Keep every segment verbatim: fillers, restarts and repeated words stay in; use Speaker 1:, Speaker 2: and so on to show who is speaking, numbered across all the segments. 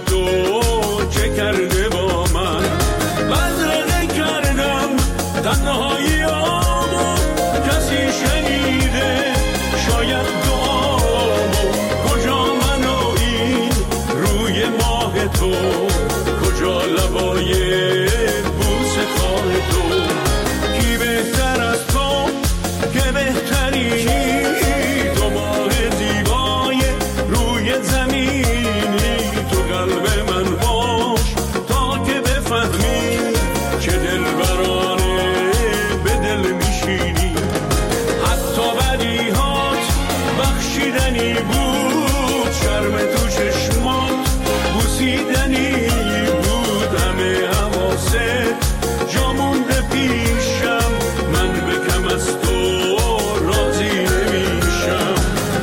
Speaker 1: تو چه کرده با من. مزرقه کردم تنهایی آمو، کسی شنیده شاید دعامو. کجا من و این روی ماه تو، کجا لبای بوسه خواه تو. کی بهتر از تو که بهتری، تو ماه زیبای روی زمینی. تو قلب من باش تا که بفهمی چه دلبرانه به دل میشینی. حتی بدیهات بخشیدنی بود، شرم تو چشمات بوسیدنی بود. همه حواست جا مونده پیشم، من به کم از تو راضی نمیشم.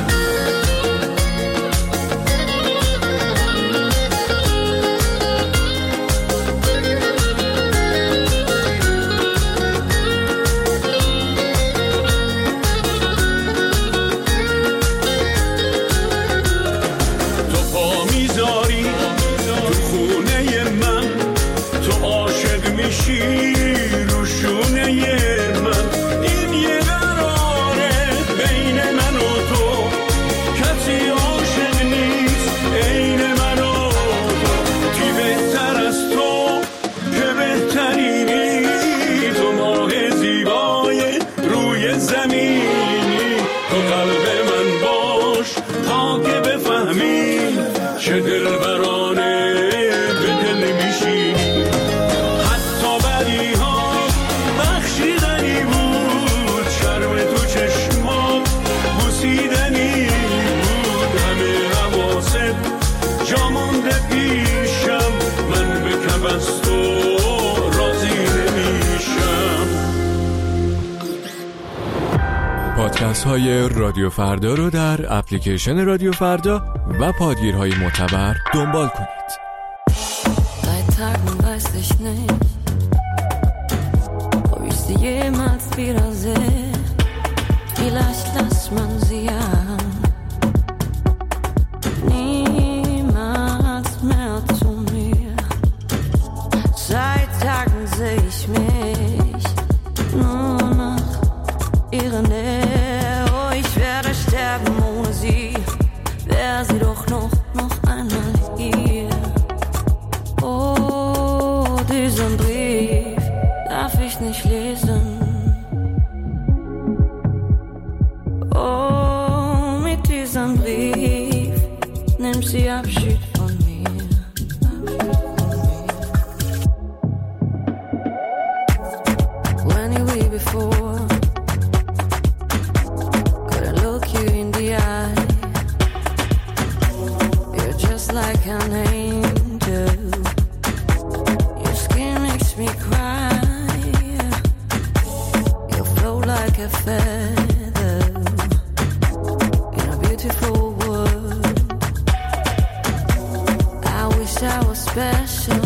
Speaker 1: تو پا میذاری تو خونه من، تو عاشق میشی رو شونه من. این یه قراره بین من و تو، کسی عاشق نیست عین من و تو. کی بهتر از تو که بهترینی، تو ماه زیبای روی زمینی. تو قلب من باش تا که بفهمی چه دلبرانه به دل میشینی. حتی بدیها بخشیدنی بود، شرم تو چشمات بوسیدنی بود. همه حواست جا مونده پیشم، من به کم از تو راضی نمیشم.
Speaker 2: پادکست های رادیو فردا رو در اپلیکیشن رادیو فردا و پادگیرهای معتبر دنبال کنید.
Speaker 3: Seit Tagen weiß ich nicht, ob ich sie jemals wiedersehe. Vielleicht lässt man sie ja niemals mehr zu mir. Seit Tagen seh ich mich nur nach ihrer Nähe. Oh, ich werde sterben ohne sie, wär sie doch noch, noch einmal hier. Oh, diesen Brief darf ich nicht lesen. Oh, mit diesem Brief nimmt sie Abschied von mir. When you were before, could I look you in the eye? You're just like an angel. Your skin makes me cry. You float like a feather in a beautiful world. I wish I was special.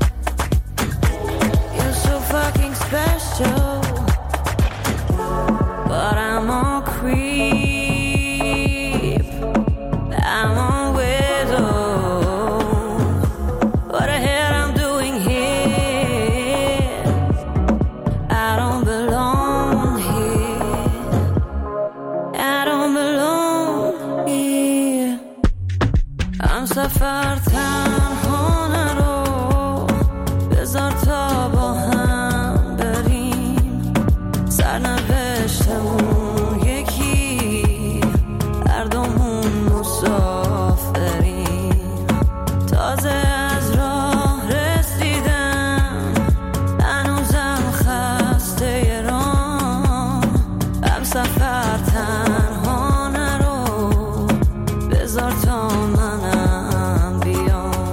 Speaker 3: You're so fucking special. But I'm all creep, I'm all widow. What the hell I'm doing here? I don't belong here. I don't belong here. I'm سفر تنها نرو، بذار تا با هم بریم. سرنوشتمون یکی، هر دومون مسافریم. تازه از راه رسیدم، هنوزم خسته راه. هم سفر تنها نرو، بذار تا منم بیام.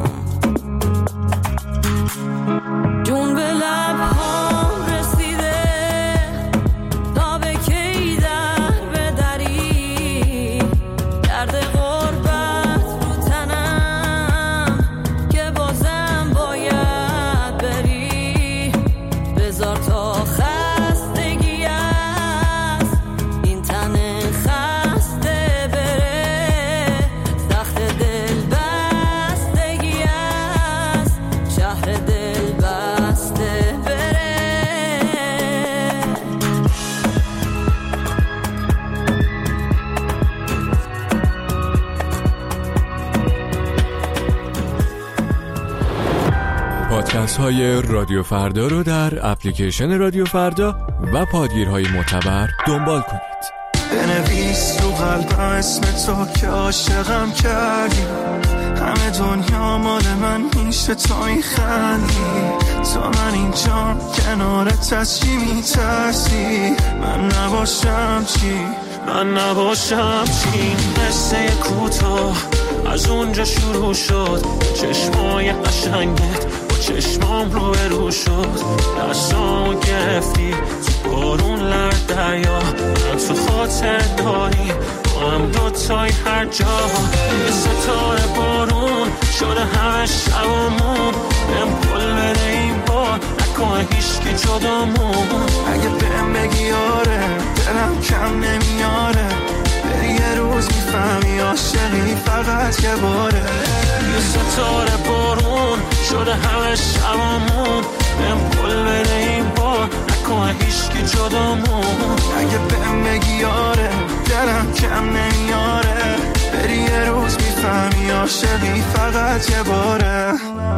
Speaker 3: جون به لبهام رسیده، تا به کی در بدری. درد غربت رو تنم، که بازم باید بری. بذار تا خستگی از این تن خسته بره. سخت دل بستگی از
Speaker 2: پادکست های رادیو فردا رو در اپلیکیشن رادیو فردا و پادگیرهای معتبر دنبال کنید.
Speaker 4: بنویس رو قلبم اسم تو که عاشقم کردی، همه دنیا مال من میشه تو میخندی، تا من اینجا کنارت از چی میترسی؟ من نباشم چی؟ من نباشم چی؟ قصه کوتاه از اونجا شروع شد، چشمای قشنگت با چشمام رو برو شد، دستامو گرفتی تو بارون لرد دریا، من تو خاطر داری با هم دوتای هر جا، یه ستاره بارون شده همه شبامون، بهم پل بده این بار نکنه هیچکی جدامون، اگه بهم بگی آره دلم کم نمیاره، بری یه روز میفهمی عاشقی فقط یه باره، یه ستاره بارون شده همه شبامون، بهم پل بده این بار نکنه هیچکی جدامون، اگه بهم بگی آره دلم کم نمیاره، بری یه روز میفهمی عاشقی فقط یه باره.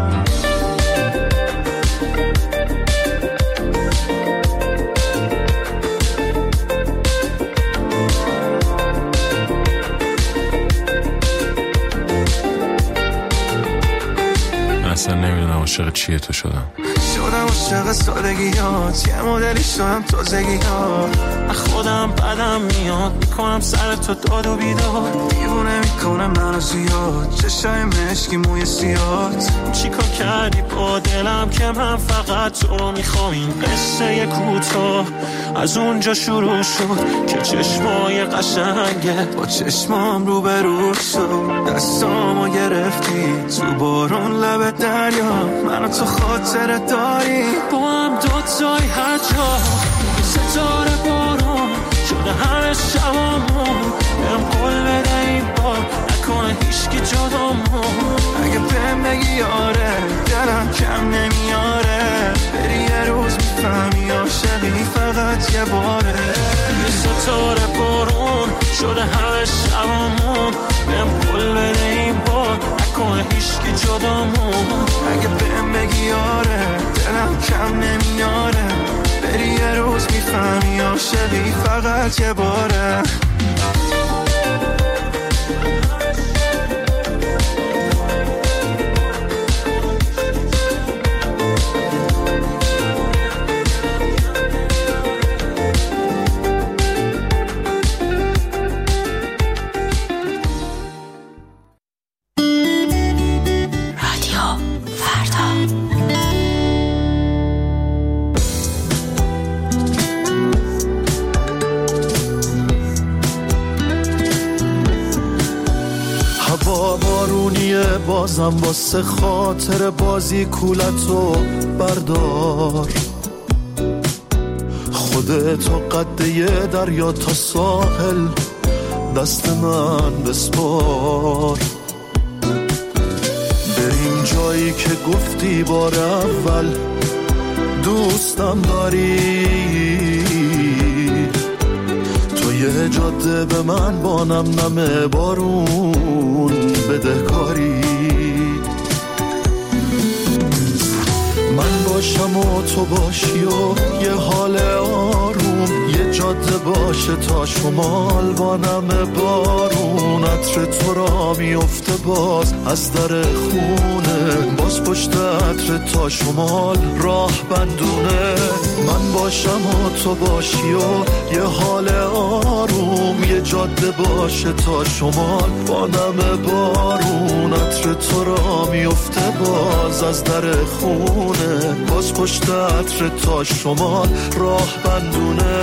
Speaker 5: اصلا نمیدونم عاشق چیه تو شدم
Speaker 4: شدم عاشق سادگیات، یه مدلی شدم تازگیات، خودم بدم میاد میکنم سر تو داد و بیداد، دیوونه میکنم منو زیاد، چشای مشکی موی سیاد، چیکار کردی با دلم که من فقط تو رو میخوام، این قصه کوتاه از اونجا شروع شد که چشمای قشنگت با چشمام رو برو شد، دستامو گرفتی تو بارون لب دریا، منو تو خاطر داری با هم دوتای هر جا، ستاره بارون شده همه شبامون، بهم قول بده این بار نکنه هیچکی جدامون، اگه بهم بگی آره دلم کم نمیاره، بری یه روز میفهمی عاشقی فقط یه باره، یه ستاره بارون شده همه شبامون، بهم قول بده این بار نکنه هیچکی جدامون، اگه بهم بگی آره دلم کم نمیاره، بری یه روز میفهمی عاشقی فقط یه باره. بازم واسه خاطر بازی کولتو بردار، خودتو قد یه دریا تا ساحل دست من بسپار، بریم جایی که گفتی بار اول دوستم داری، تو یه جاده به من با نم نم بارون بدهکاری، من باشم و تو باشی و یه حال آروم، یه جاده باشه تا شمال با نم بارون، عطر تو را میفته باز از در خونه، باز پشت عطر تا شمال راه بندونه، من باشم و تو باشی و یه حال آروم، یه جاده باشه تا شمال با نم بارون، عطر تو را میفته باز از در خونه، باز پشت عطر تا شمال راه بندونه.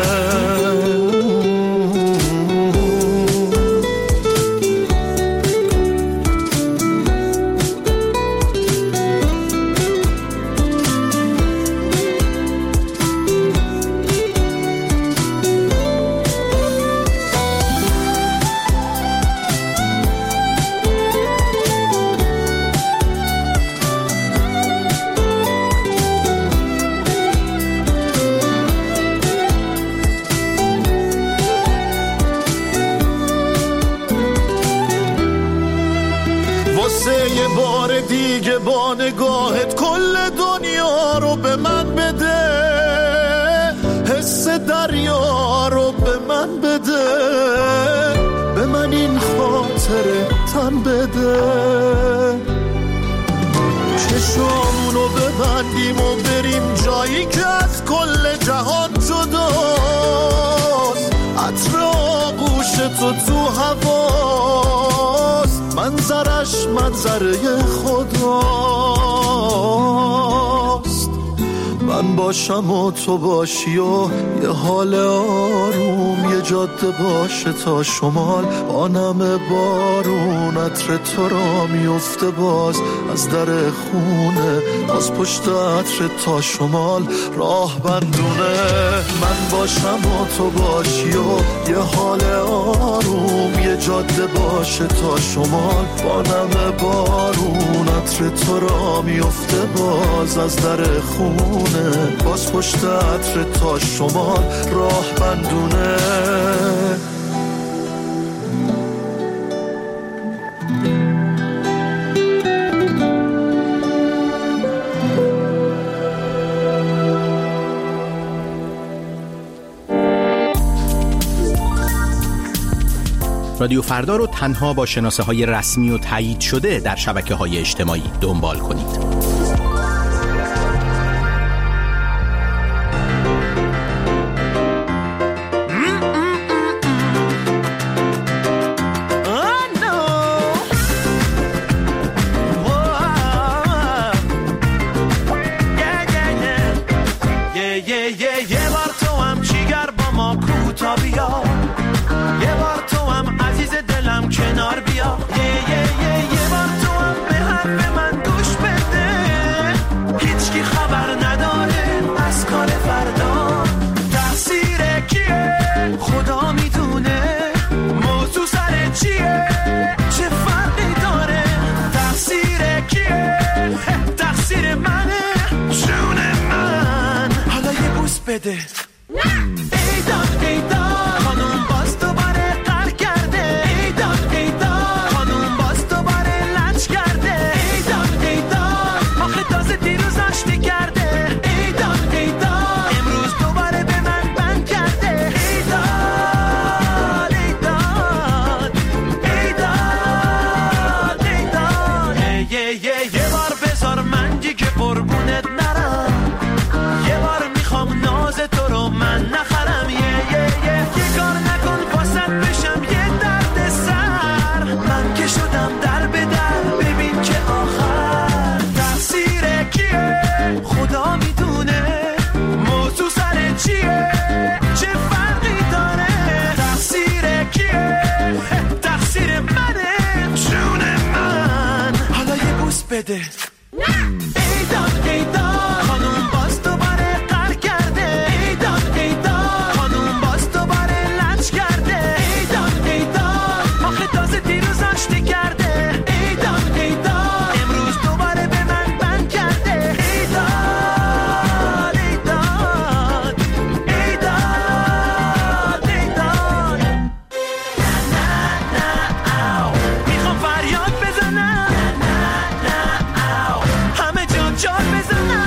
Speaker 6: واسه یه بار دیگه با نگاهت کل دنیا رو به من بده، حس دریا رو به من بده، به من این خاطره تن بده. چشامونو ببندیم و بریم جایی که از کل جهان جداست، عطر آغوش تو تو هواست، منظرش منظره خداست. من باشم و تو باشی و یه حال آروم، یه جاده باشه تا شمال با نم بارون، عطر تو را میفته باز از در خونه، از پشت عطر تا شمال راه بندونه. من باشم و تو باشی و یه حال آروم، یه جاده باشه تا شمال با نم بارون، عطر تو را میفته باز از در خونه، باز پشت عطر تا شمال راه بندونه.
Speaker 7: رادیو فردا رو تنها با شناسه های رسمی و تایید شده در شبکه های اجتماعی دنبال کنید.
Speaker 4: بده ایداد ایداد خانوم باز دوباره قهر کرده، ایداد ایداد خانوم باز دوباره لج کرده، ایداد ایداد آخه تازه دیروز آشتی کرده، ایداد ایداد امروز دوباره به من بند کرده، ایداد ایداد ایداد ایداد یه یه یه یه بار بذار من دیگه قربونت نرم، یه بار ناز تو رو من نخرم، یه یه یه یه کار نکن واسط بشم یه درد سر، من که شدم در به در ببین که آخر تقصیر کیه خدا میدونه، موضوع سر چیه چه فرقی داره، تقصیر کیه تقصیر منه جون من، حالا یه بوس بده ایداد ایداد خانوم باز دوباره قهر کرده، ایداد ایداد خانوم باز دوباره لج کرده، ایداد ایداد آخه تازه دیروز آشتی کرده، ایداد ایداد امروز دوباره به من بند کرده، ایداد ایداد ایداد ایداد نه نه نه او میخوام فریاد بزنم، نه نه نه او همه جا جان بزنم،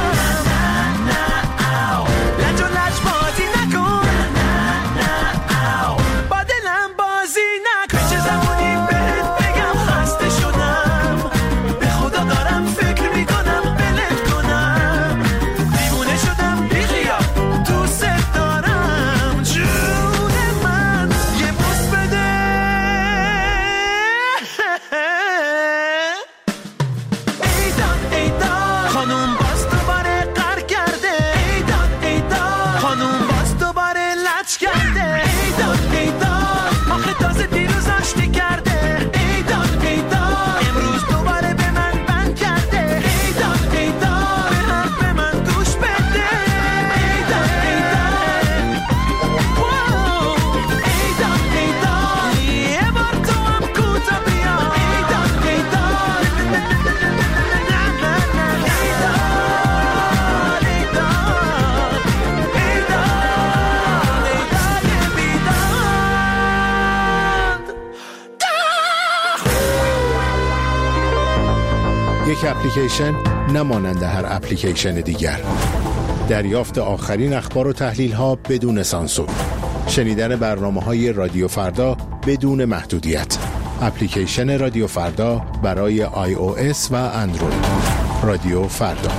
Speaker 8: یک اپلیکیشن نمانند هر اپلیکیشن دیگر. دریافت آخرین اخبار و تحلیل ها بدون سانسور. شنیدن برنامه‌های رادیو فردا بدون محدودیت. اپلیکیشن رادیو فردا برای آی او اس و اندروید. رادیو فردا.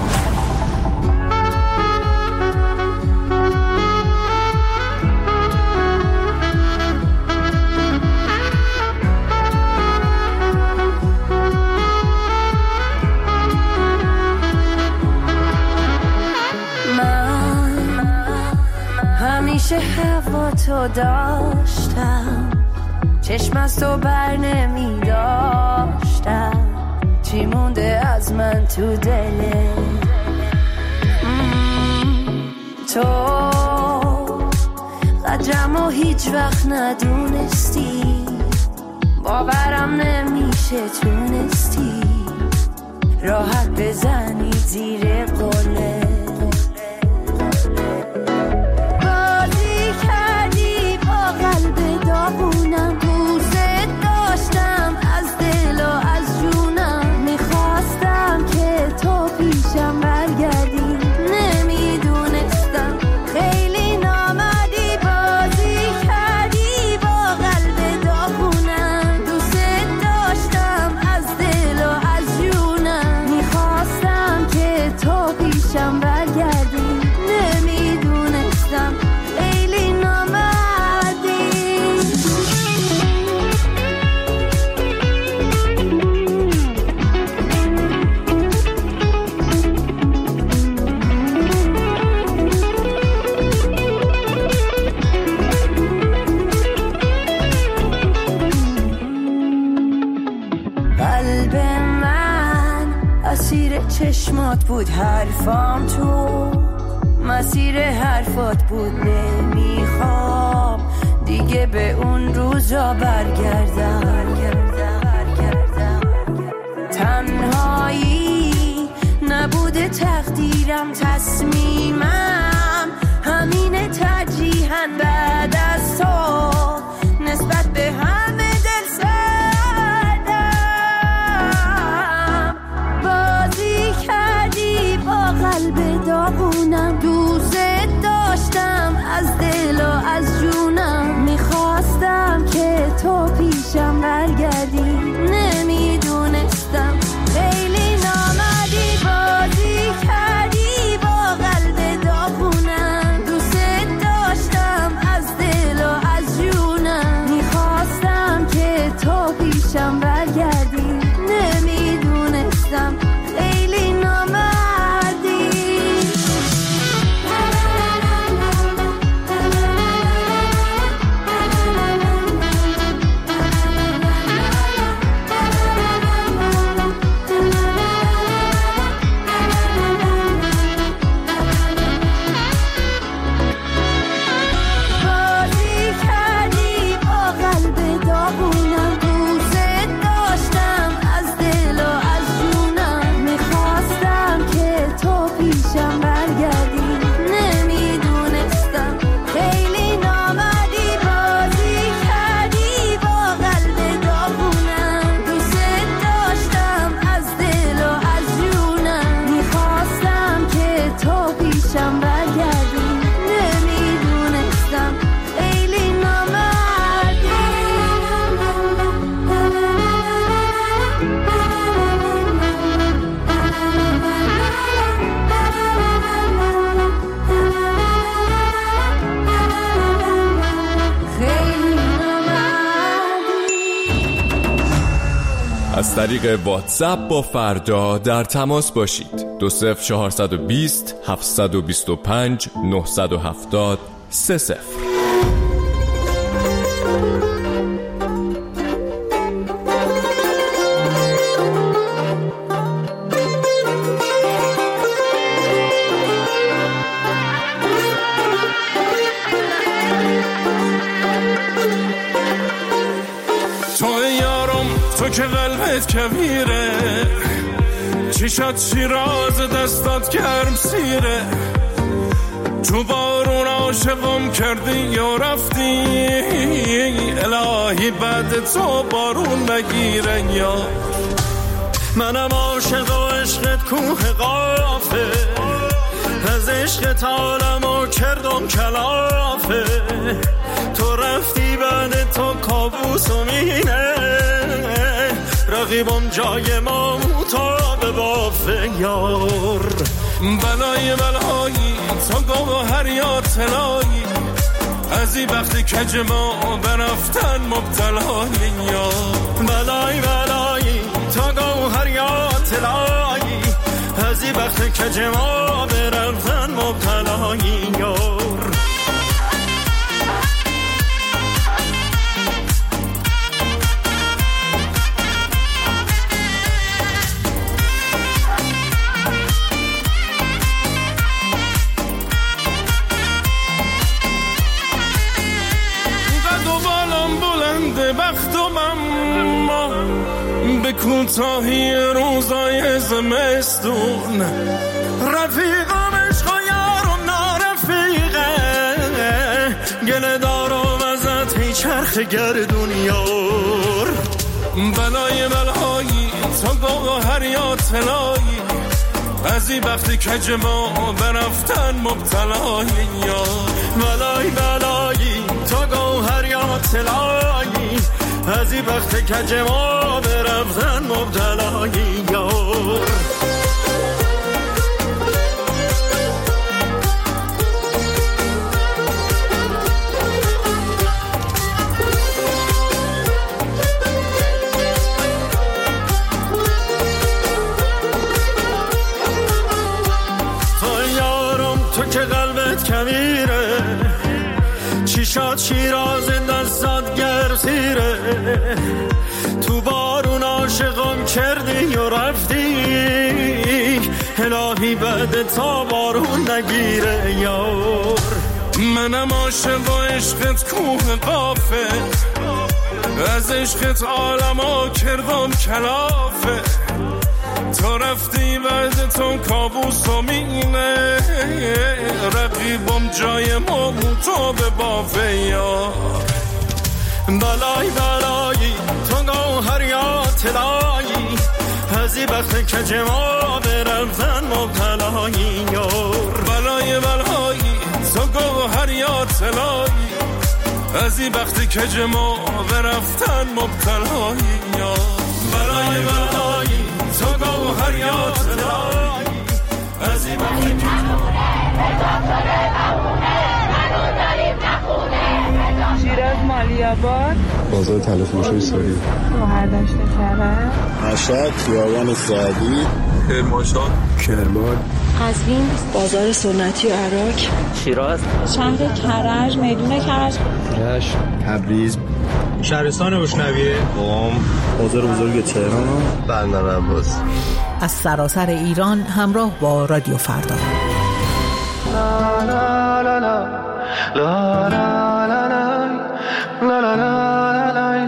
Speaker 3: همیشه هوا تو داشتم، چشم از تو بر نمی داشتم، چی مونده از من تو دله؟ تو قدرم و هیچ وقت ندونستی، باورم نمیشه تونستی راحت بزنی زیر قله. قلب داغونم، دوست داشتم از دل و از جونم، میخواستم که تو پیشم برگردی، نمیدونستم خیلی نامردی، بازی کردی با قلب داغونم، دوست داشتم از دل و از جونم، میخواستم که تو پیشم برگردی، نمیدونستم خیلی نامردی. چشمات بود حرفام، تو مسیر حرفات بود، نمیخوام دیگه به اون روزا برگردم. تنهایی نبوده تقدیرم، تصمیمم همینه ترجیحاً بعد از تو نسبت به همه دل سردم، بازی کردی با قلب داغونم، دوست داشتم از دل و از جونم، میخواستم که تو پیشم برگردی، نمیدونستم خیلی نامردی، بازی کردی با قلب داغونم، دوست داشتم از دل و از جونم، میخواستم که تو پیشم برگردی، نمیدونستم خیلی نامردی.
Speaker 2: از طریق واتساپ با فردا در تماس باشید. دو صفر چهارصد و بیست هفتصد و بیست و پنج نهصد و هفتاد سه صفر.
Speaker 1: تو که قلبت کبیره، چشات شیراز دستات گرم سیره، تو بارون عاشقم کردی یا رفتی، الهی بعد تو بارون نگیره، یا
Speaker 4: منم عاشق و عشقت کوه قافه، از عشقت عالمو کردم کلافه. تو رفتی بعد تو کابوس و مینه، رقیبم جای ما مطاب بافه یار.
Speaker 1: بلای بلایی تا گوهر یا طلایی، از این وقتی کج ما برفتن مبتلای یار.
Speaker 4: بلای بلایی تا گوهر یا طلایی، از این وقتی کج ما برفتن مبتلای یار.
Speaker 1: بختم اما به کوتاهی روزای زمستون، رفیقم عشق و یارم نارفیقه، گله دارم ازت هی چرخ گردون یار. بلای بلایی تا گوهر یا طلایی، از این وقتی کج ما برفتن مبتلای یار.
Speaker 4: بلای بلایی تا گوهر یا طلایی، از این وقت کج ما برفتن مبتلای یار. تو یارم تو که قلبت کمیره، چیشات شیراز دستات گرسیره. تو بارون عاشقم کردی و رفتی، الهی بعد تا بارون نگیره یار.
Speaker 1: منم عاشق و عشقت کوه قافه، از عشقت عالمو کردم کلافه. تو رفتی بعد تو کابوس و مینه، رقیبم جای ما مطاب بافه یار.
Speaker 4: بلای بلایی تو گوهر یا طلایی، از این وقت کج ما برفتن مبتلای یار.
Speaker 1: بلای بلایی تو گوهر یا طلایی، از این وقت کج ما برفتن مبتلای یار.
Speaker 4: بلای بلایی تو گوهر یا طلایی، از این وقت کج ما
Speaker 9: شیراز مالیاباد،
Speaker 10: بازار تلفروشی ساری،
Speaker 9: گوهر داشته کرد،
Speaker 10: مشهد خیابان سعدی،
Speaker 5: کرمانشاه،
Speaker 10: کرمان،
Speaker 9: قزوین، بازار سنتی و عراق،
Speaker 11: شیراز،
Speaker 9: شهر کرج، میدون کرج،
Speaker 10: رشت، تبریز،
Speaker 12: شهرستان بشنویه،
Speaker 10: قم، بازار بزرگ تهران، بندر عباس.
Speaker 13: از سراسر ایران همراه با رادیو فردا.
Speaker 4: لا لا لا لا لا لا لا لا لا لا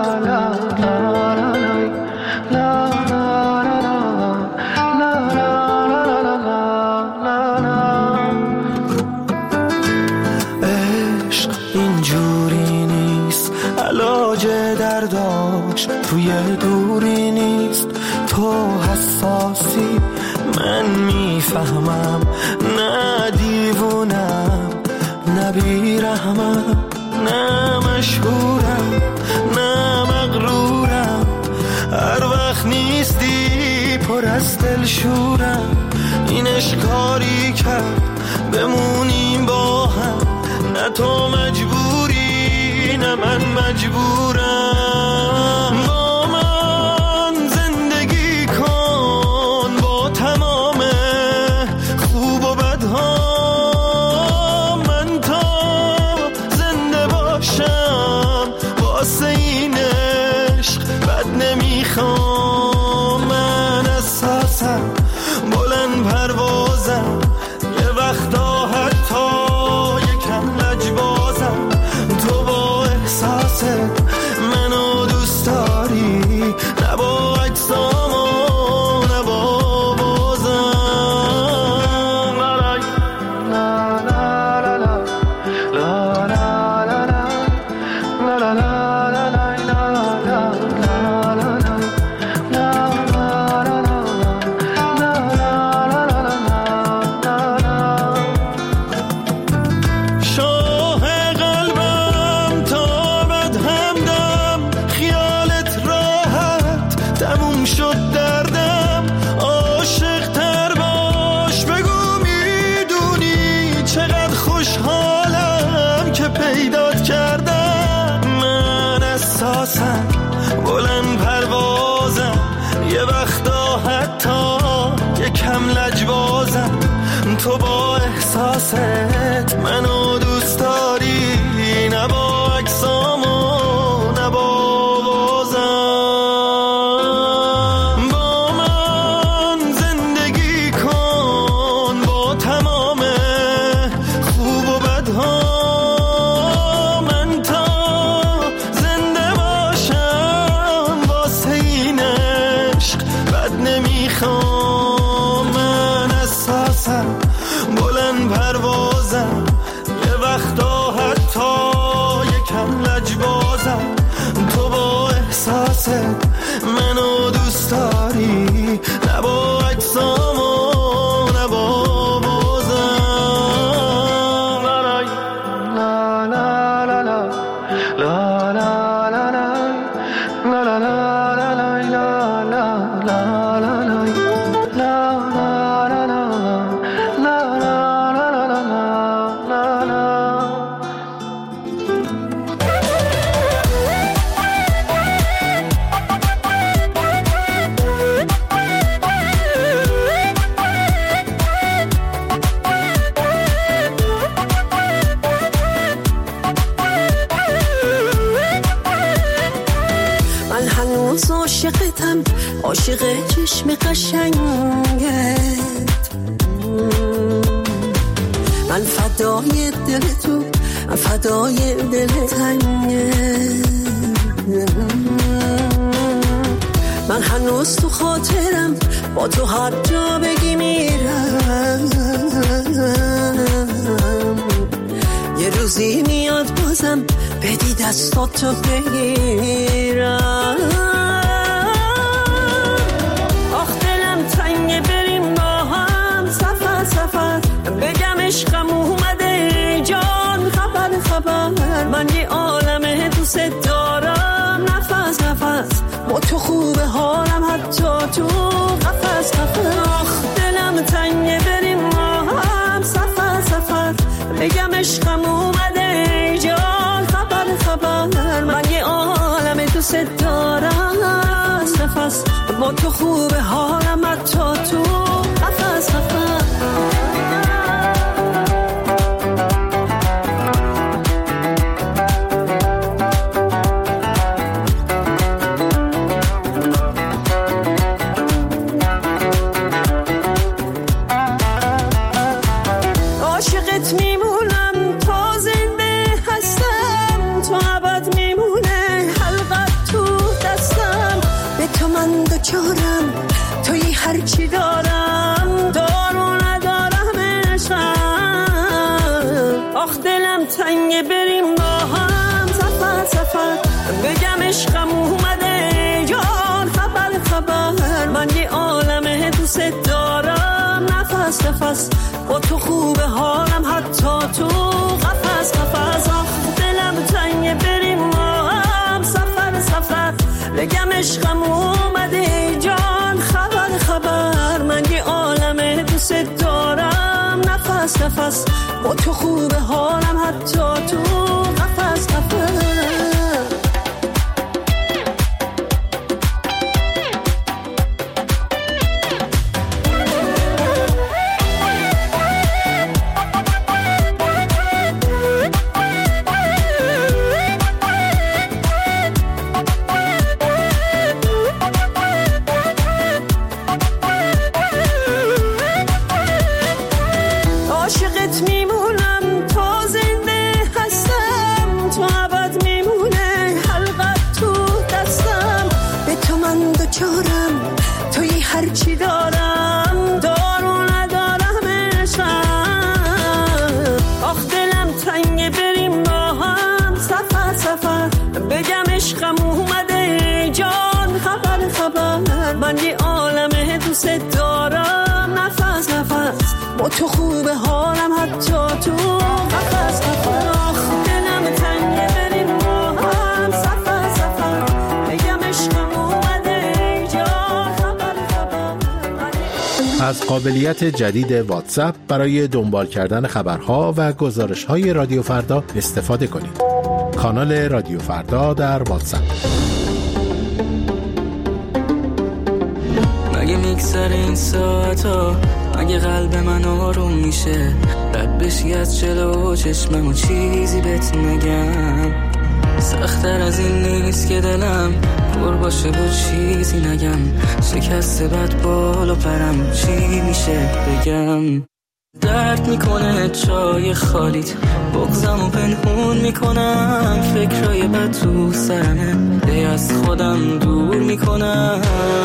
Speaker 4: عشق اینجوری نیست، علاج درداش توی دوری نیست. تو حساسی من میفهمم، نه دیوونم نه بیرحمم، نه مشهورم نه مغرورم. هر وقت نیستی پر از دلشورم، این اشکاری کرد بمونیم با هم. نه تو مجبوری نه من مجبورم. با من زندگی کن با تمام خوب و بدها، من تا زنده باشم واسه این عشق بد نمیخوام. من اساسم بلند پروازم، یه وقتا حتی یکم لجبازم. تو با احساست منو شد دردم عاشق تر باش بگو میدونی چقدر خوشحالم که پیدات کردم من احساسم بلند پروازم یه وقتا حتی یکم لجبازم تو با احساست منو دوست داری نه با عکسام و نه با آوازم با من زندگی کن با تمام خوب و بدها من تا زنده باشم واسه این عشق بد نمیخوام من احساسم بلند پروازم یه وقتا حتی یکم لجبازم تو با احساست منو دوست داری نه با عکسام و نه با آوازم لا لا لا لا لا لا لا لا لا
Speaker 3: عاشقتم عاشق چشم قشنگت من فدای دل تو فدای دل تنگت من هنوز تو خاطرم با تو هر جا بگی میرم یه روزی میاد بازم بدی دستاتو بگیرم عشقم اومده جان خبر خبر من یه عالمه دوست دارم نفس نفس با تو خوبه حالم حتی تو قفس قفس آخ دلم تنگه بریم ما هم سفر سفر بگم عشقم اومده جان خبر خبر من یه عالمه دوست دارم نفس نفس با تو خوبه حالم حتی تو قفس قفس توی هرچی دارم دارو ندارم عشقم آخ دلم تنگه بریم با هم سفر سفر بگم عشقم اومده جان خبر خبر من یه عالمه دوست دارم نفس نفس با تو خوبه حالم حتی تو قفس قفس آخ دلم تنگه بریم با هم سفر سفر بگم عشقم اومده جان خبر خبر من یه عالمه دوست دارم نفس نفس با تو خوبه حالم حتی تو قفس قفس هرچی دارم دارو ندارم عشقم آخ دلم تنگه بریم با هم سفر سفر بگم عشقم اومده جان خبر خبر من یه عالمه دوست دارم نفس نفس با تو خوبه حالم حتی تو قفس قفس آخ دلم تنگه بریم با هم سفر سفر بگم عشقم اومده جان
Speaker 8: از قابلیت جدید واتساپ برای دنبال کردن خبرها و گزارش‌های رادیو فردا استفاده کنید. کانال رادیو فردا در واتساپ.
Speaker 11: مگه میگذره این ساعتا، مگه قلب من آروم میشه، رد بشی از جلو چشمم و چیزی بهت نگم. سخت‌تر از این نیست که دلم پر باشه و چیزی نگم، شکسته بد بالا پرم چی میشه بگم. درد میکنه چای خالیت، بغضم و پنهون میکنم، فکرای بد تو سرمه دی از خودم دور میکنم.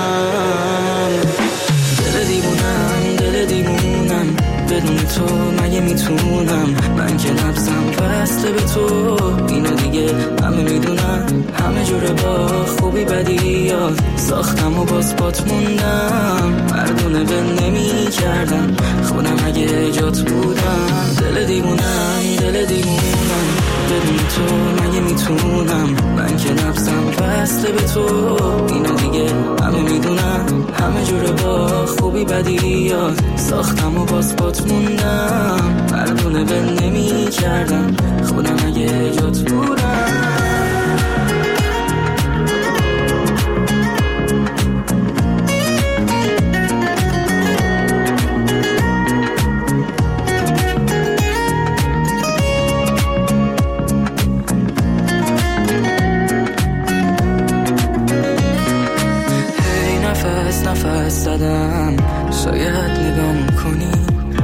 Speaker 11: دل دیوونم دل دیوونم، بدون تو مگه میتونم، من که نبضم بسته به تو، اینو دیگه همه میدونم. همه جوره با خوبی بدی یاد ساختم و باز پات موندم، مردونه به نمی کردم خودم اگه جات بودم. دل دیوونم دل دیوونم، بدون تو مگه میتونم، من که نبضم بسته به تو، اینو دیگه همه میدونم. همه جوره با خوبی بدی یاد ساختم و باز پات موندم، مردونه به نمی کردم خودم اگه جات بودم. نفس زدم شاید نگام کنی،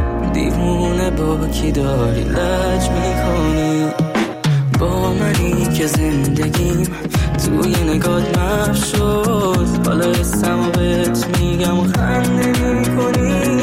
Speaker 11: دیوونه با کی داری لج میکنی، با منی که زندگیم توی نگات محو شد، حالا اسمو بهت میگم و خنده میکنی.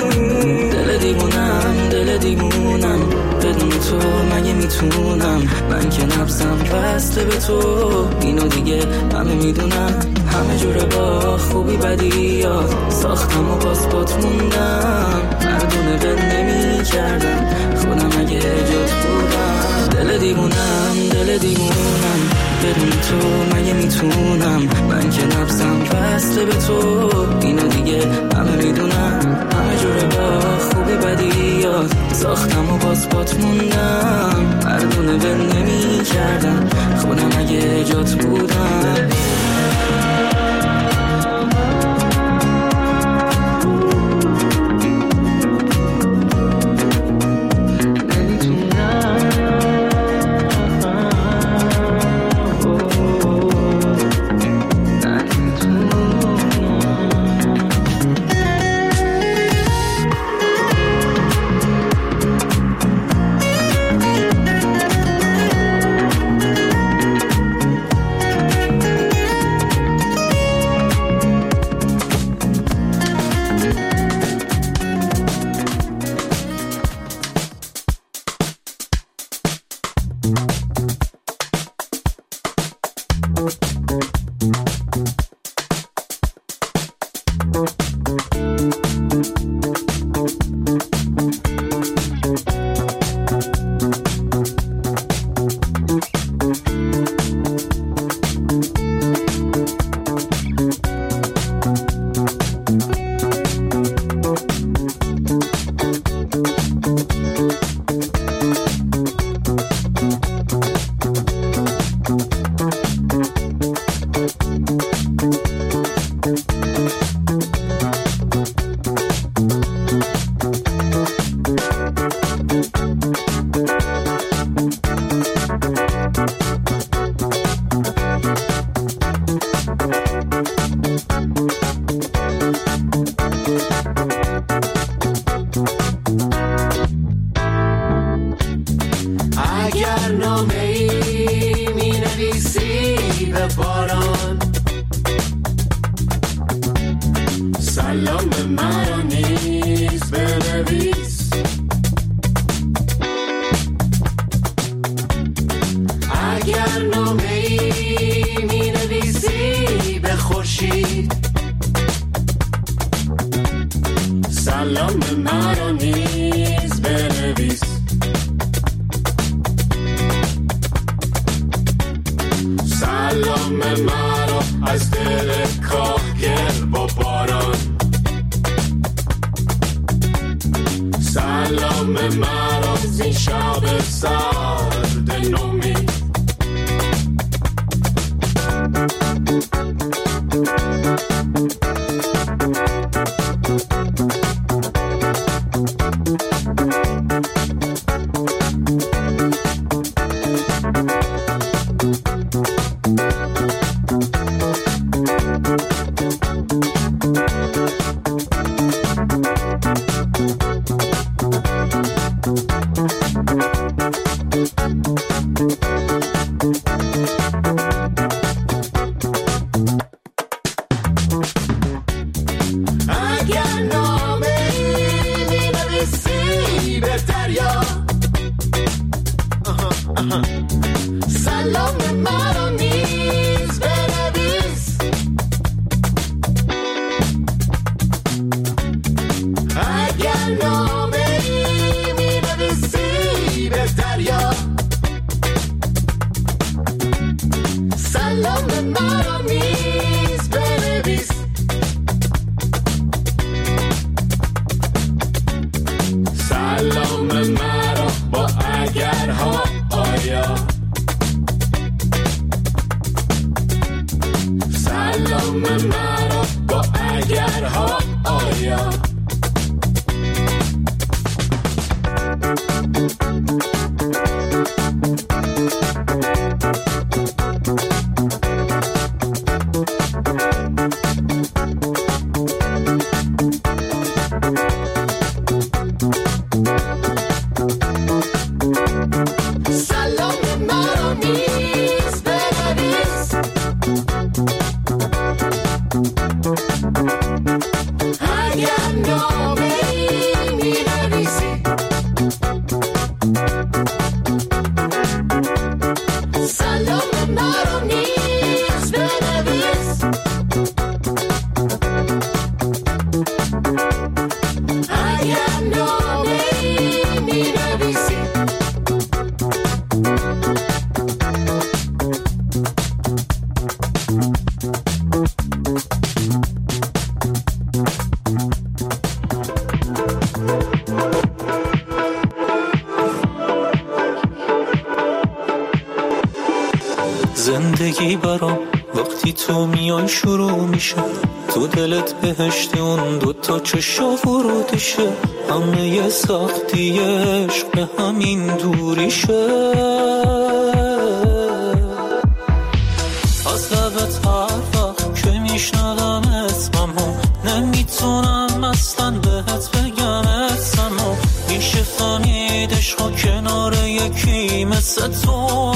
Speaker 11: دل دیوونم دل دیوونم، بدون تو مگه میتونم، من که نبضم بسته به تو، اینو دیگه همه میدونم. همه جوره با خوبی بدی یاد ساختم و باز پات موندم، مردونه به نمی کردم خودم اگه جات بودم. دل دیوونم دل دیوونم، بدون تو مگه میتونم، من که نبضم بسته به تو، اینو دیگه همه میدونم. همه جوره با خوبی بدی یاد ساختم و باز پات موندم، مردونه به نمی کردم خودم اگه جات بودم.
Speaker 14: از دل کاهگل با باران مرا از این شب سرد نومید.
Speaker 15: زندگی برام وقتی تو میای شروع میشه، تو دلت بهشت اون دوتا چشا ورودشه، همه سختی عشق به همین دوریشه. از لبت هر وقت که میشنوم اسممو نمیتونم اصلا بهت بگم اسممو، میشه فهمید عشقا کنار یکی مثل تو.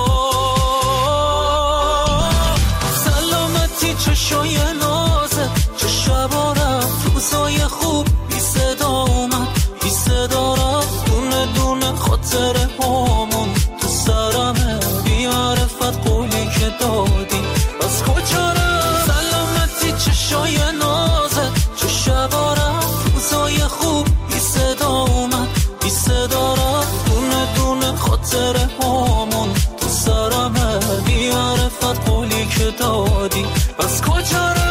Speaker 15: چشای نازه چه شبا رفت روزای خوب بی صدا اومد بی صدا رفت، دونه دونه خاطره هامون تو سرمه، بی معرفت قولی که دادی از کجا رفت. سلامتی چشای نازه چه شبا رفت روزای خوب بی صدا اومد بی صدا رفت، دونه دونه خاطره هامون تو سرمه، بی معرفت قولی که دادی از کجا رفت.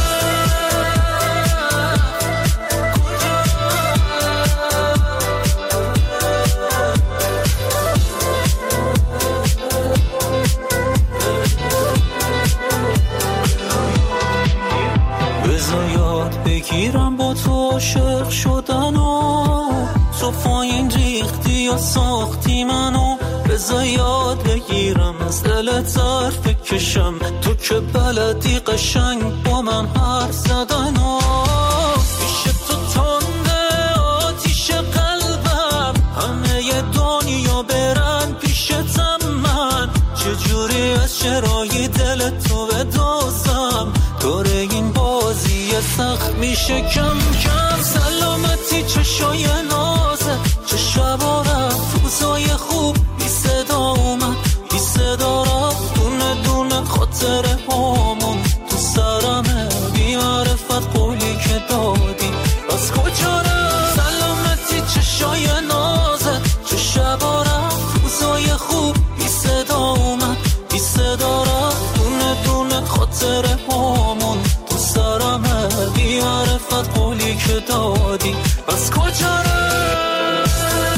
Speaker 15: بذار یاد بگیرم با تو عاشق شدن و تو پایین ریختی یا ساختی منو، بذار یاد بگیرم از دلت حرف بکشم، تو که بلدی قشنگ با من حرف زدن و پیش تو تنده آتیش قلبم، همه ی دنیا برن پیشتم، من چجوری از چرای دل تو بدازم، دور این بازی سخت میشه کم کم. سلامتی چشای نازه چه شبا رفت روزای خوب بی صدا اومد بی صدا رفت، دونه دونه خاطره هامون تو سرمه، بی معرفت قولی که دادی از کجا رفت. سلامتی چشای نازه چه شبا رفت روزای خوب بی صدا اومد بی صدا رفت، دونه دونه خاطره هامون تو سرمه، بی معرفت قولی که دادی از کجا رفت.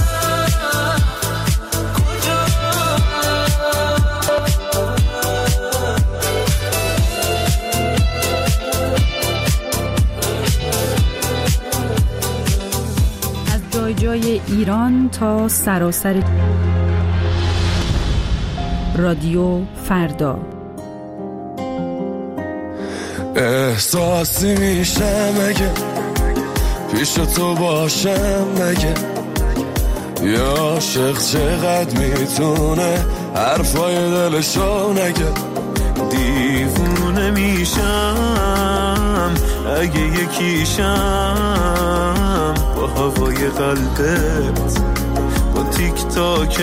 Speaker 16: جای جای ایران تا سراسر رادیو فردا.
Speaker 1: احساسی میشه مگه پیش تو باشم مگه، یا عاشق چقدر میتونه حرفای دلشو نگه. دیوونه میشم اگه یکیشم با هوای قلبت، با تیک تاک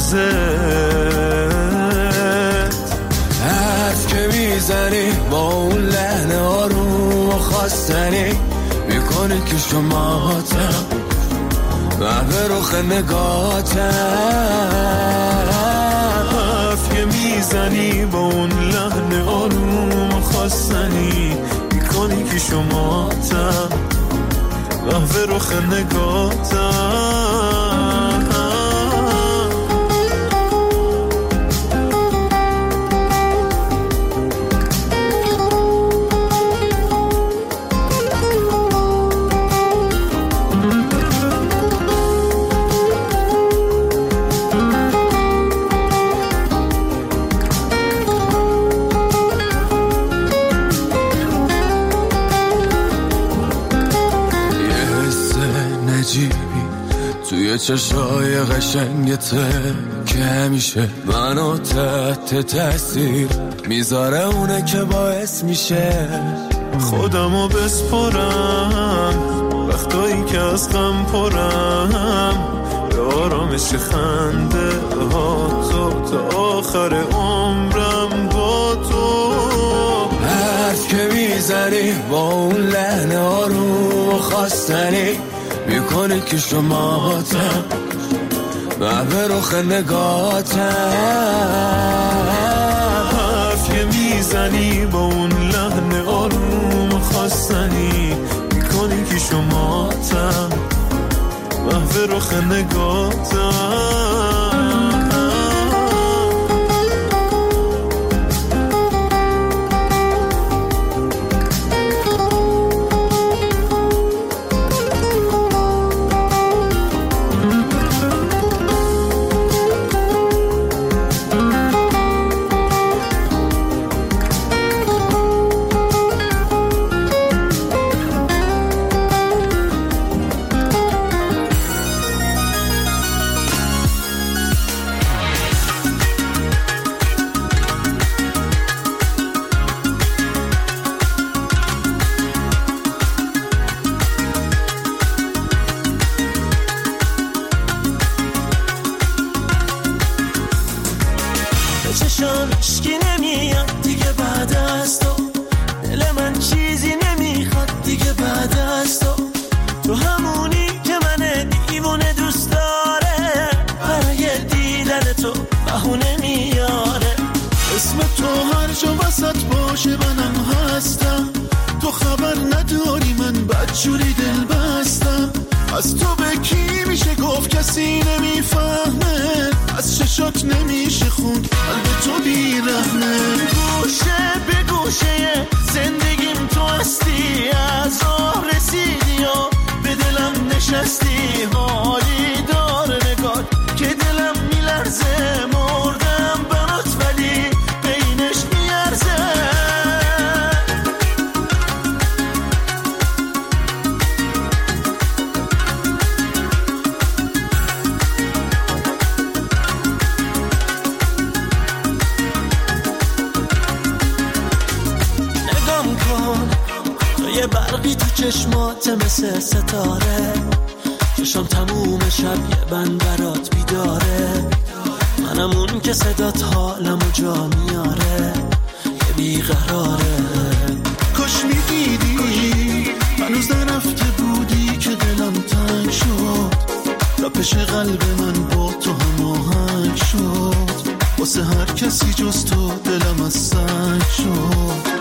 Speaker 1: نبضت. حرف که میزنی با اون لحن آروم و خواستنی، میکنی که شماتم به رخ نگاتم. حرف که میزنی با اون لحن آروم و خواستنی، میکنی که شماتم به رخ نگاتم. توی چشای قشنگته که همیشه منو تحت تاثیر میذاره، اونه که باعث میشه خودمو بسپرم وقتایی که از غم پرم، به آرامش خنده ها تو تا آخر عمرم با تو. حرف که میزنی با اون لحن آروم و خواستنی، میکنی که شماتم به رخ نگاتم. حرف که میزنی با اون لحن آروم خواستنی، میکنی که شماتم به رخ نگاتم.
Speaker 15: مثل ستاره چشم تموم شب یه بند برات بیداره، منم اون که صدات حالمو جا میاره، یه بیقراره.
Speaker 6: کاش میدیدی هنوز نرفته بودی که دلم تنگ شد، تا پیش قلب من با تو هم آهنگ شد، واسه هر کسی جز تو دلم از سنگ شد.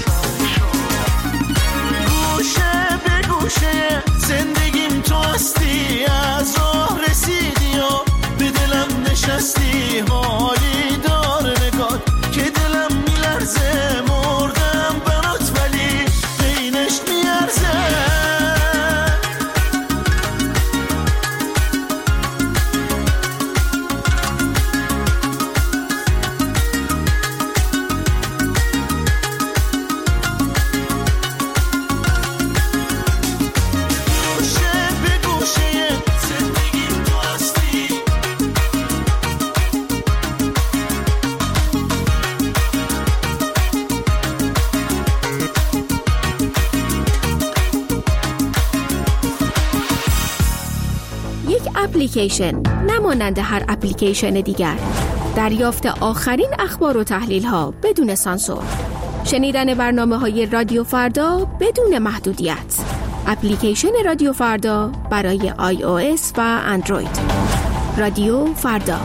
Speaker 15: زندگیم تو هستی، از راه رسیدی و به دلم نشستی، حالی داره نگات که دلم میلرزه، مردم برات ولی بینش میارزه.
Speaker 17: اپلیکیشن، نمانند هر اپلیکیشن دیگر. دریافت آخرین اخبار و تحلیل ها بدون سانسور. شنیدن برنامه های رادیو فردا بدون محدودیت. اپلیکیشن رادیو فردا برای آی او اس و اندروید. رادیو فردا.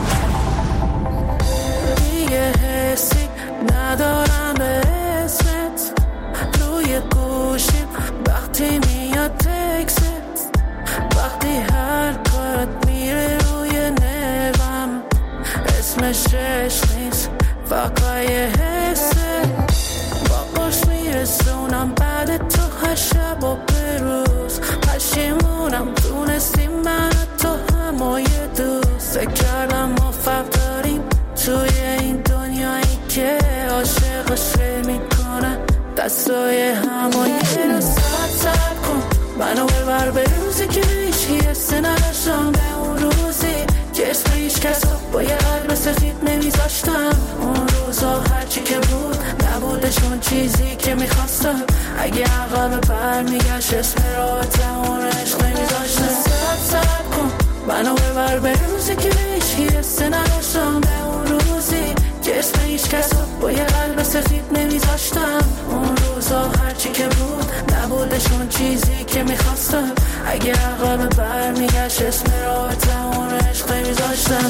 Speaker 3: دیگه حسی ندارم به اسمت روی گوشیم وقتی میاد تکست، وقتی هر کارت میره روی نرمم، اسمش عشق نیست فقط یه حسه، با باش میرسونم بعد تو هر شب و به روز، پشیمونم دونستی من تو همای دوست، فکر کردم ما فرق داریم توی این دنیایی که عاشقش میکنن دستای همای روز. ساعت ساعت کن منو ببر به روزی که هیچی حس نداشتم، به اون روزی که اسم هیچ کس با یه قلب سفید نمیذاشتم، اون روزا هرچی که بود نبودشون چیزی که میخواستم، اگه عقب بر میگشت اسم راحتم اون عشق نمیذاشتم. ساعت ساعت کن منو ببر به روزی که هیچی حس نداشتم، به اون روزی که اسم هیچ کس با یه قلب سفید نمیذاشتم، اون روزا هرچی که بود نبودشون چیزی که میخواستم، اگه عقب بر میگشت اسم راحتم اون عشق نمیذاشتم.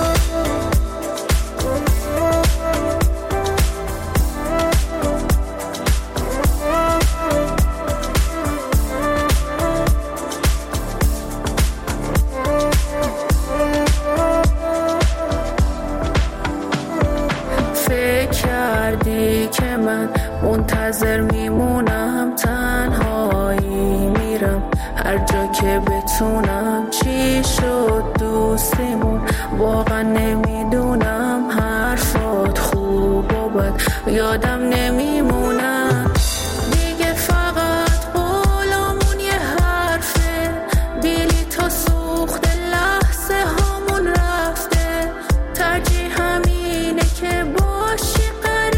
Speaker 3: که من منتظر میمونم، تنهایی میرم هر جا که بتونم، چی شد دوستیمون واقعا نمیدونم، حرفات خوب و بد یادم نمیمونم، دیگه فقط قولمون یه حرفه، دیلی تا سوخت لحظه هامون رفته، ترجیح همینه که باشی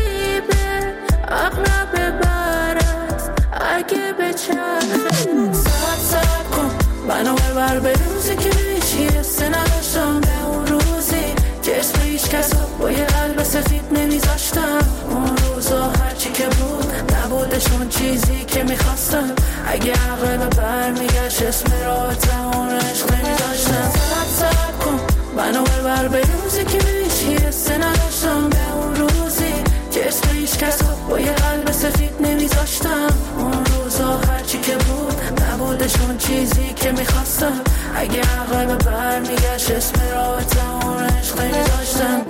Speaker 3: اقرب برست اگه به چرخه. ساعت ساعت کن منو ببر به روزی که هیچی حس نداشتم، به اون روزی که اسم هیچ کس با یه قلب سفید نمیذاشتم، اون روزا هرچی که بود نبودشون چیزی که میخواستم، اگه عقل بر میگشت اسم راحتم اون عشق نمیذاشتم. ساعت ساعت کن منو ببر به روزی که هیچی حس نداشتم، به اون روزی که اسم هیچ کس با یه قلب سفید نمیذاشتم، اون روزا هرچی که بود نبودشون چیزی که میخواستم، اگه عقل بر میگشت اسم راحتم اون عشق نمیذاشتم.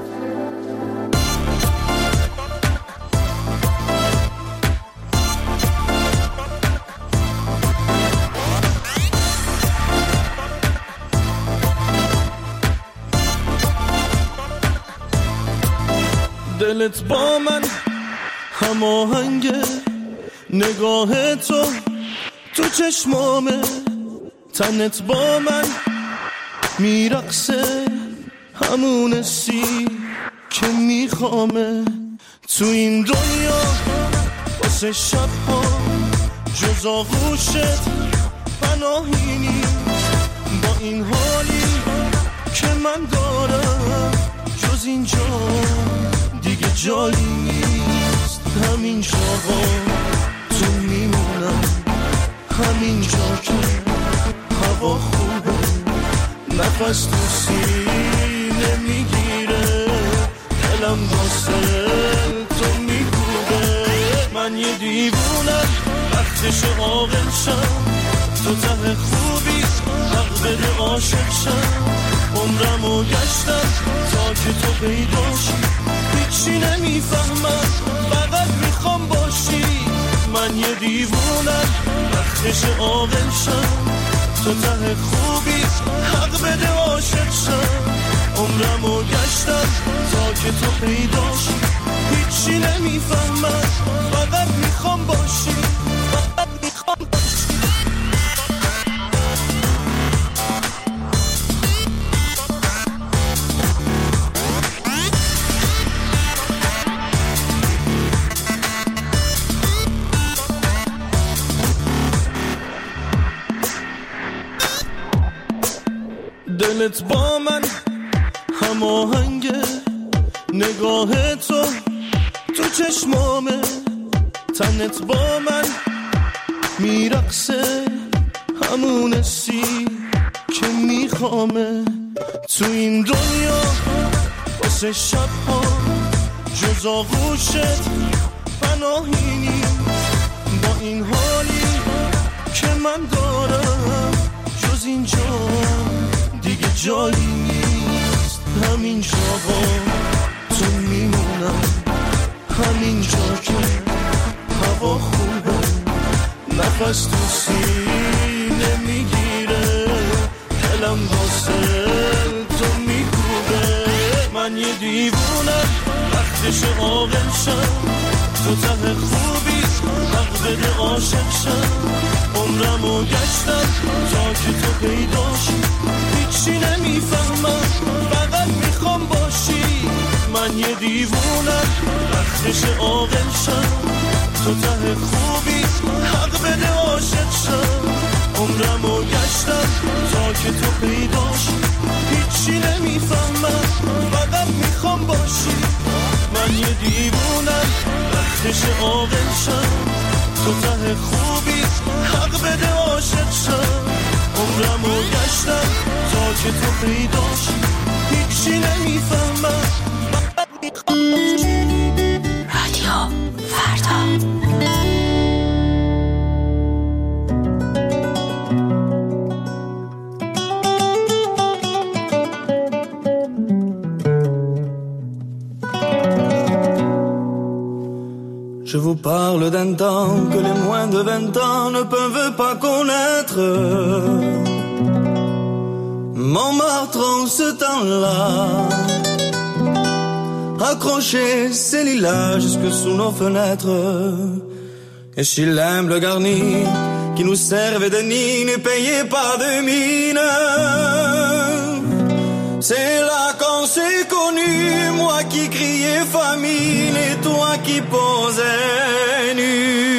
Speaker 6: دلت با من هماهنگه، نگاه تو تو چشمامه، تنت با من میرقصه، همون سی که میخوامه، تو این دنیا واسه شبها جز آغوشت پناهی نیست، با این حالی که من دارم جز اینجا دیگه جایی نیست، همین جاها تو میمونم، همین جا که هوا خوبه، نفس تو سینه میگیره، دلم واسه تو میکوبه، من یه دیوونم وقتش عاقل شم، تو ته خوبی حق بده عاشق شم، عمرمو گشتم تا که تو پیداشی، هیچی نمیفهمم فقط میخوام باشی، من یه دیوونم وقتش عاقل شم، تو ته خوبی حق بده عاشق شم، عمرمو گشتم تا که تو پیداشی، هیچی نمیفهمم فقط میخوام باشی، فقط میخوام باشی.
Speaker 4: دلت با من هماهنگه، نگاه تو تو چشمامه، تنت با من میرقصه، همون حسی که میخوامه. تو این دنیا واسه شبها جز آغوشت پناهی نیم، با این حالی که من دارم جز اینجا دیگه جایی نیست. همینجا با تو میمونم، همینجا که هوا خوبه، نفس تو سینه میگیره، دلم واسه تو میکوبه. من یه دیوونم وقتش عاقل شم، تو ته خوبی حق بده عاشق شم. عمرمو گشتم تا که تو پیداشی، هیچی نمیفهمم فقط میخوام باشی. من یه دیوونم وقتش عاقل شم، تو ته خوبی حق بده عاشق شم. عمرمو گشتم تا که تو پیداشی، هیچی نمیفهمم فقط میخوام باشی. من یه دیوونم وقتش عاقل شم، تو ته خوبی حق بده عاشق شم. عمرمو گشتم تا که تو پیداشی، هیچی نمیفهمم فقط میخوام باشی.
Speaker 17: رادیو فردا.
Speaker 11: Je vous parle d'un temps que les moins de vingt ans ne peuvent pas connaître. Montmartre en ce temps-là accrochait ses lilas jusque sous nos fenêtres. Et s'il aime le garni qui nous servait de nid, ne payait pas de mine. C'est là qu'on s'est connus, moi qui criais famine et toi qui posais nu.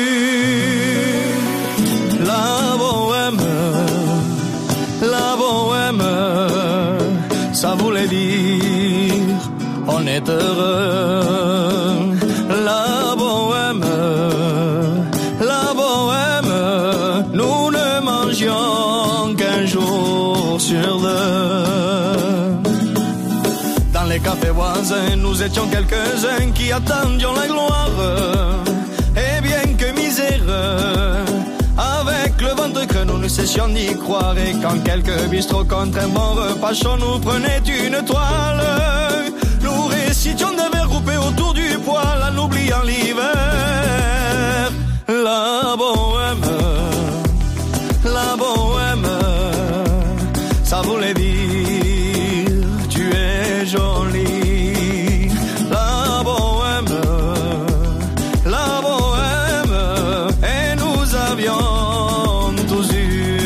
Speaker 11: La bohème, la bohème, ça voulait dire on est heureux. La bohème, la bohème, nous ne mangions qu'un jour sur deux. Dans les cafés voisins, nous étions quelques-uns qui attendions la gloire. Et bien que misère, avec le ventre creux, nous ne cessions d'y croire. Et quand quelques bistrots contre un bon repas chaud nous prenaient une toile, nous récitions des vers groupés autour du poêle en oubliant l'hiver. La bohème, la bohème, ça voulait dire tu es jolie. La bohème, la bohème, et nous avions tous du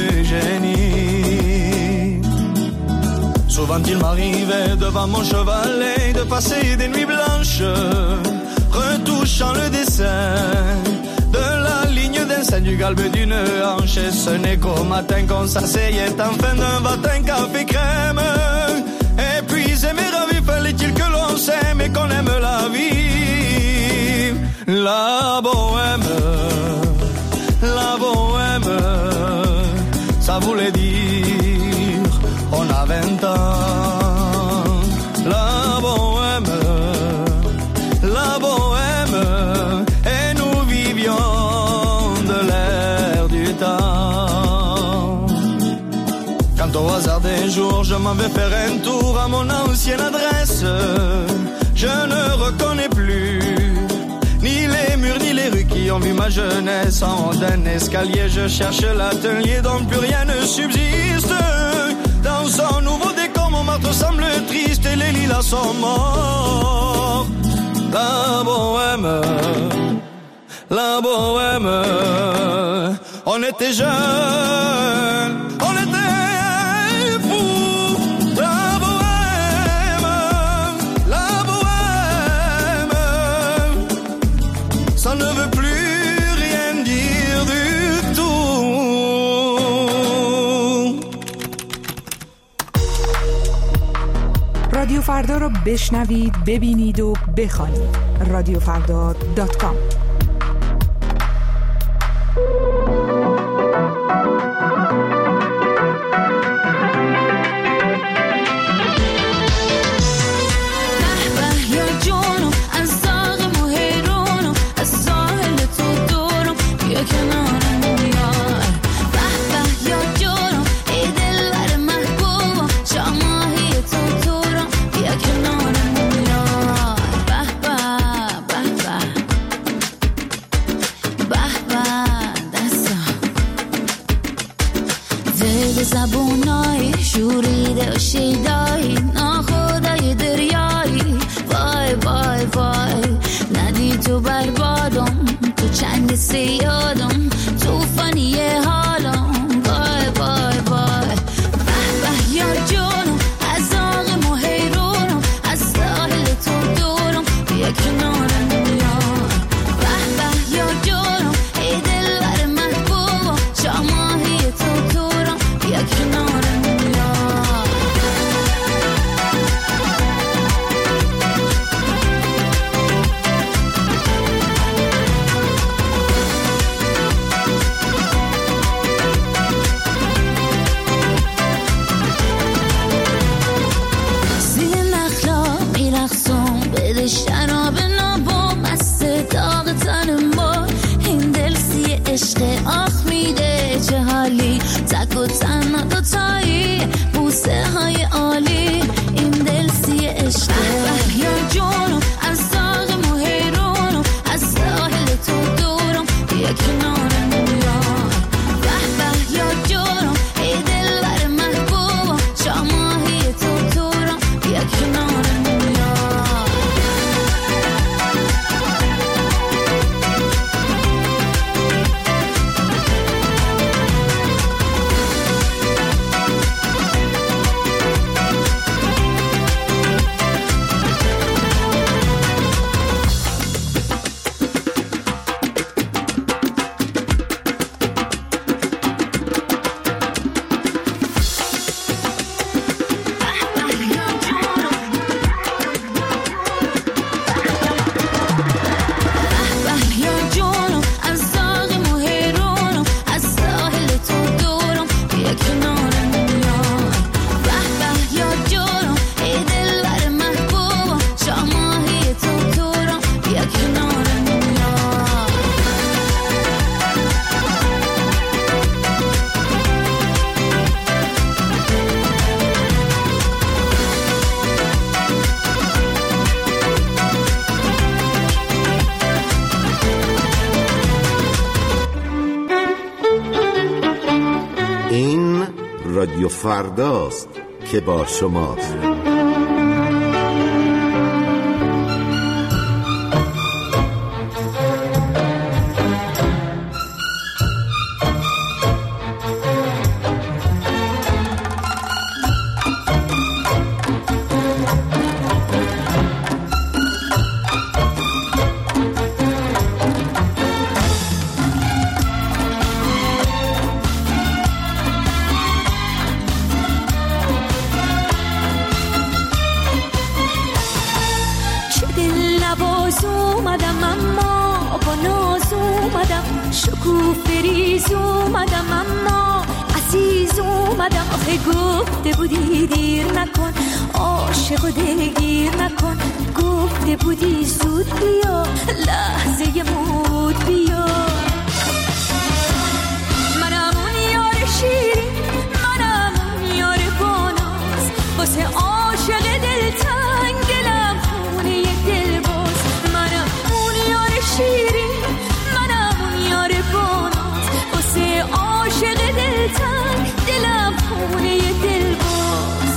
Speaker 11: génie. Souvent il m'arrivait devant mon chevalet de passer des nuits blanches, retouchant le dessin de la ligne d'un sein du galbe d'une hanche. Et ce n'est qu'au matin qu'on s'asseyait en fin d'un matin café crème. Aimer la vie, fallait-il que l'on s'aime et qu'on aime la vie. La bohème, la bohème, ça voulait dire on a vingt ans. La bohème, la bohème, et nous vivions de l'air du temps. Quand au hasard des jours je m'en vais faire un tour à mon ancienne adresse, je ne reconnais plus ni les murs ni les rues qui ont vu ma jeunesse. En haut d'un escalier je cherche l'atelier dont plus rien ne subsiste. Dans son nouveau décor Montmartre semble triste et les lilas sont morts. La bohème, la bohème, on était jeunes, on était ne veut plus rien dire du tout.
Speaker 13: رادیو فردا را بشنوید، ببینید و بخوانید. رادیو فردا دات کام.
Speaker 18: زبونای شوریده و شیدایی ناخدای دریایی وای وای وای ندی تو بربادم تو چنگ سیادم توفانی حالم وای وای وای به به یار جانم از آغم و حیرونم از ساحل تو دورم بیا کنارم یار به به یار جانم ای دل بر محبوبم شاماهی تو دورم بیا کنارم یار شراب نابا مست داغ تن ما این دل سی عشق آخ میده چه حالی تک و تنها دوتایی بوسه های عالی این دل سی عشق یا جونم از داغ مهرونم از ساحل تو دورم بیا کنارم یار به به یا جونم ای دل بر محبوبم شاماهی تو دورم بیا کنارم
Speaker 19: رادیو فرداست که با شماست.
Speaker 18: گفته بودی دیر نکن عاشق و دلگیر نکن گفته بودی زود بیا لحظه مود بیا منم اون یار شیرین منم اون یار باناز واسه عاشق دلتنگ دلم خونه دل باز منم اون یار شیرین منم اون یار باناز واسه عاشق دلتنگ دلم خونه دل باز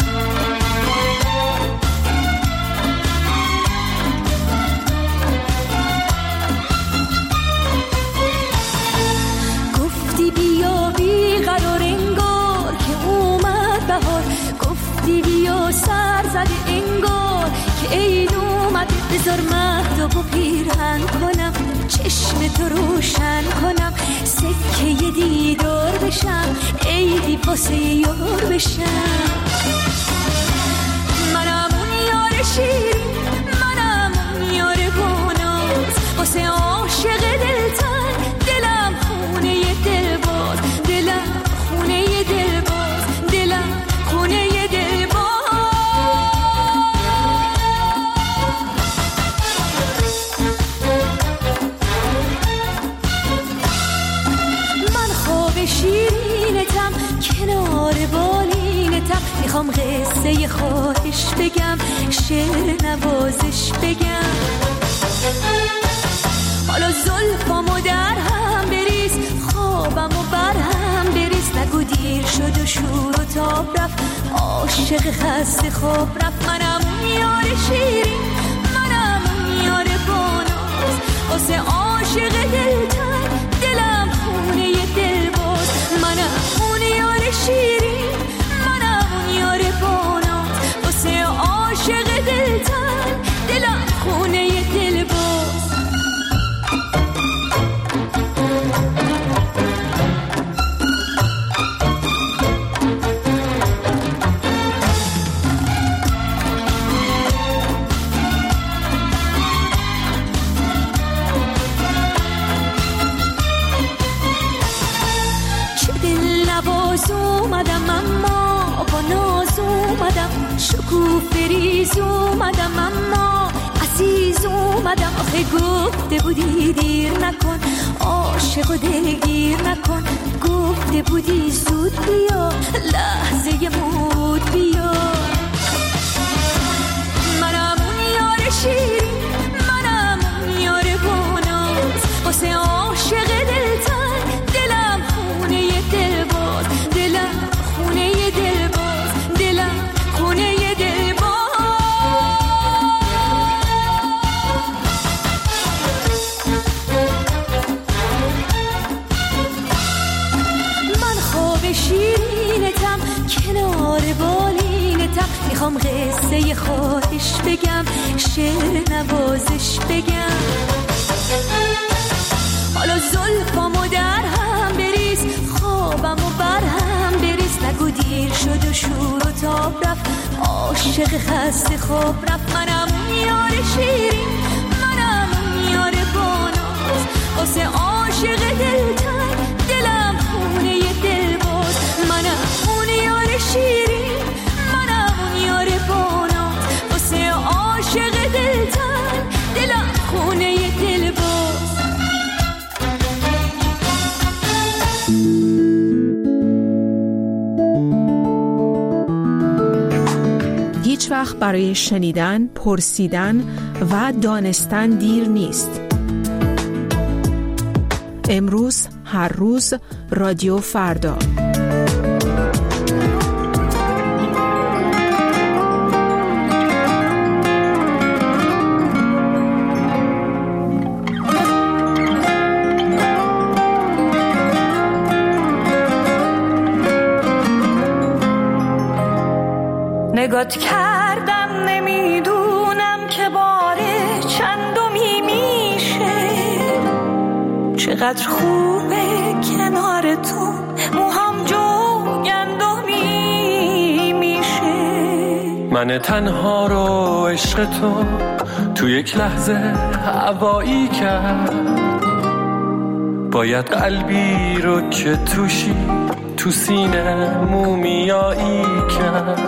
Speaker 18: گفتی بیا بی قرار انگار که اومد بهار گفتی بیا سر زده انگار که عید اومد بذار مهد و پیرهن کنم چشم تو روشن کنم سکه ی دیدار بشم عیدی واسه یار بشم منم
Speaker 3: یار شیرین منم اون یار باناز واسه عاشق دلتن دلم خونه ی دل باز دلم خونه ی دل باز دلم خونه ی دل شیرینتم کنار بالینتم میخوام قصه خواهش بگم شعر نوازش بگم حالا زلفامو در هم بریز خوابمو بر هم بریز نگو دیر شد و شور و تاب رفت عاشق خسته خواب رفت منم اون یار شیرین منم اون یار باناز واسه عاشق دلتن دلم خونه ی دل باز منم اون یار شیرین منم اون یار باناز واسه عاشق دلتن دلم خونه ی دل باز اومدم اما با ناز اومدم شکوفه ریز اومدم اما عزیز اومدم آخه گفته بودی دیر نکن عاشق و دلگیر نکن گفته بودی زود بیا لحظه مود بیا منم اون یار شیرین منم اون یار باناز واسه عاشق دلتن دلم خونه ی دل باز دلم خونه ی دل باز دلم خونه ی دل باز من خواب شیرینتم کنار بالینتم میخوام قصه خواهش بگم شعر نوازش بگم حالا زلفامو در هم بریز خوابمو بر هم بریز نگو دیر شد و شور و تاب رفت عاشق خسته خواب رفت منم اون یار شیرین منم اون یار باناز واسه عاشق دلتن دلم خونه ی دل باز منم اون یار شیرین منم اون یار باناز واسه عاشق دلتن دلم خونه ی دل باز
Speaker 13: هیچ وقت برای شنیدن، پرسیدن و دانستن دیر نیست. امروز، هر روز، رادیو فردا.
Speaker 3: نگات کردم نمیدونم که باره چندمی میشه چقدر خوبه کنار تو موهام جوگندمی میشه
Speaker 1: من تنها رو عشق تو تو یک لحظه هوایی کرد باید قلبی رو که توشی تو سینه مومیایی کرد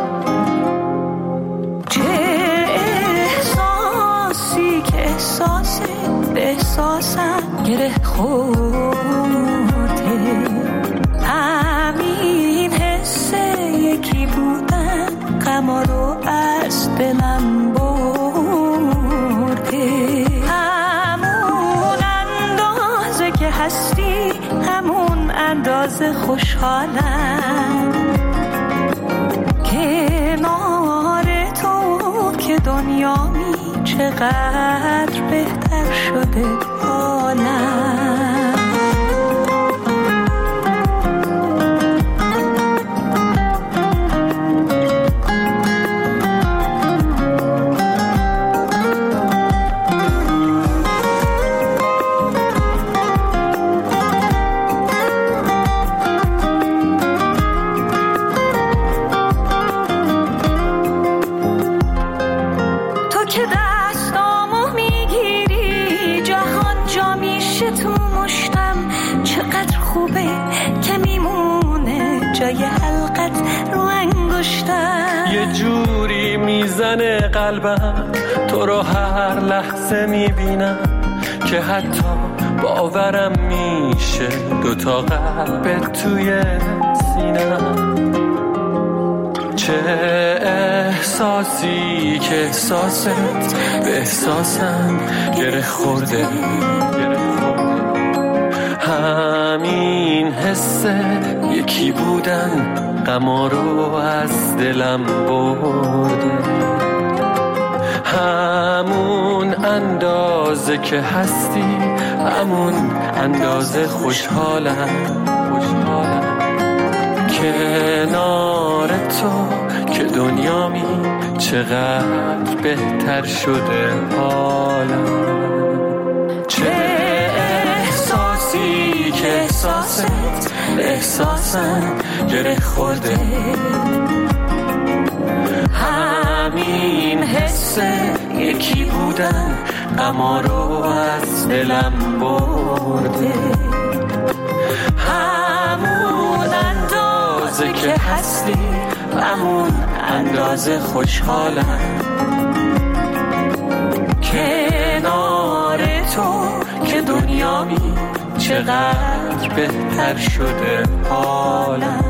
Speaker 3: احساسه به احساسم گره خورده همین حسه یکی بودن غما رو از دلم برده همون اندازه که هستی همون اندازه خوشحالم کنار تو که دنیامی چقدر بهتر شده حالم جای حلقت رو انگشتم.
Speaker 15: یه جوری میزنه قلبم تو رو هر لحظه میبینم که حتی باورم میشه دوتا قلب توی سینم. چه احساسی که احساست به احساسم گره خورده، همین حسه یکی بودن غما رو از دلم برده. همون اندازه که هستی همون اندازه خوشحالم، خوشحالم کنار تو که دنیامی چقدر بهتر شده حالم. چه احساسی که احساست احساسم گره خورده، همین حسه یکی بودن غما رو از دلم برده. همون اندازه که هستی همون اندازه خوشحالم کنار تو که دنیامی چقدر بهتر شده حالم.